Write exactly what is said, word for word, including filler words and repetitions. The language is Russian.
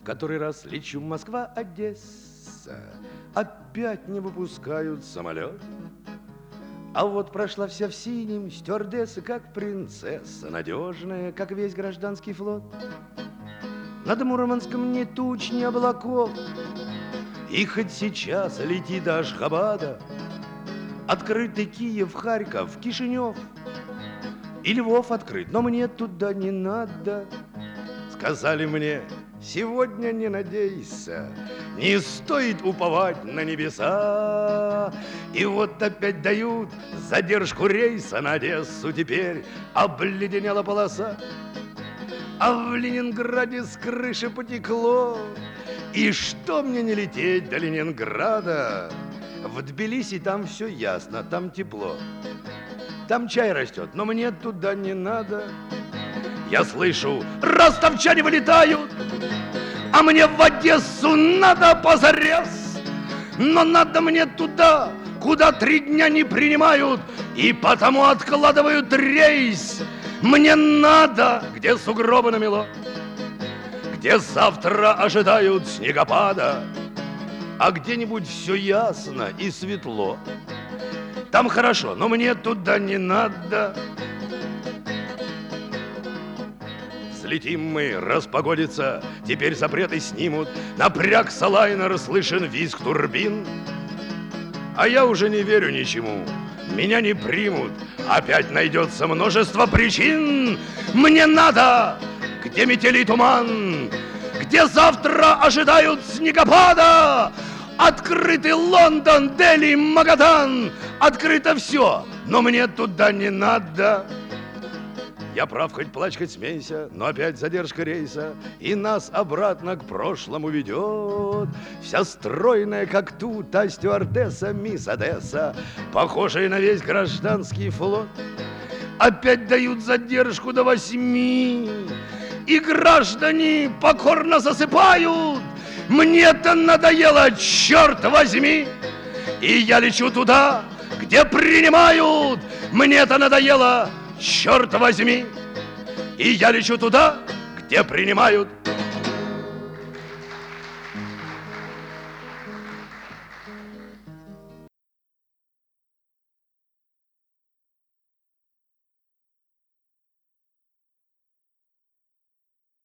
Который раз лечу Москва-Одесса, опять не выпускают самолет. А вот прошла вся в синем, стюардесса, как принцесса, надежная, как весь гражданский флот. Над Мурманском ни туч, ни облаков, и хоть сейчас лети до Ашхабада, открытый Киев, Харьков, Кишинев, и Львов открыт, но мне туда не надо. Сказали мне: сегодня не надейся, не стоит уповать на небеса. И вот опять дают задержку рейса на Одессу. Теперь обледенела полоса, а в Ленинграде с крыши потекло. И что мне не лететь до Ленинграда? В Тбилиси там все ясно, там тепло, там чай растет, но мне туда не надо. Я слышу, ростовчане вылетают, а мне в Одессу надо позарез. Но надо мне туда, куда три дня не принимают, и потому откладывают рейс. Мне надо, где сугробы намело, где завтра ожидают снегопада, а где-нибудь все ясно и светло. Там хорошо, но мне туда не надо. Слетим мы, распогодится, теперь запреты снимут. Напрягся лайнер, слышен визг турбин. А я уже не верю ничему, меня не примут. Опять найдется множество причин. Мне надо, где метели и туман, где завтра ожидают снегопада. Открыты Лондон, Дели, Магадан. Открыто все, но мне туда не надо. Я прав, хоть плачь, хоть смейся, но опять задержка рейса, и нас обратно к прошлому ведет. Вся стройная, как тут, та стюардесса, мисс Одесса, похожая на весь гражданский флот. Опять дают задержку до восьми, и граждане покорно засыпают. Мне-то надоело, черт возьми, и я лечу туда, где принимают. Мне-то надоело, черт возьми, и я лечу туда, где принимают.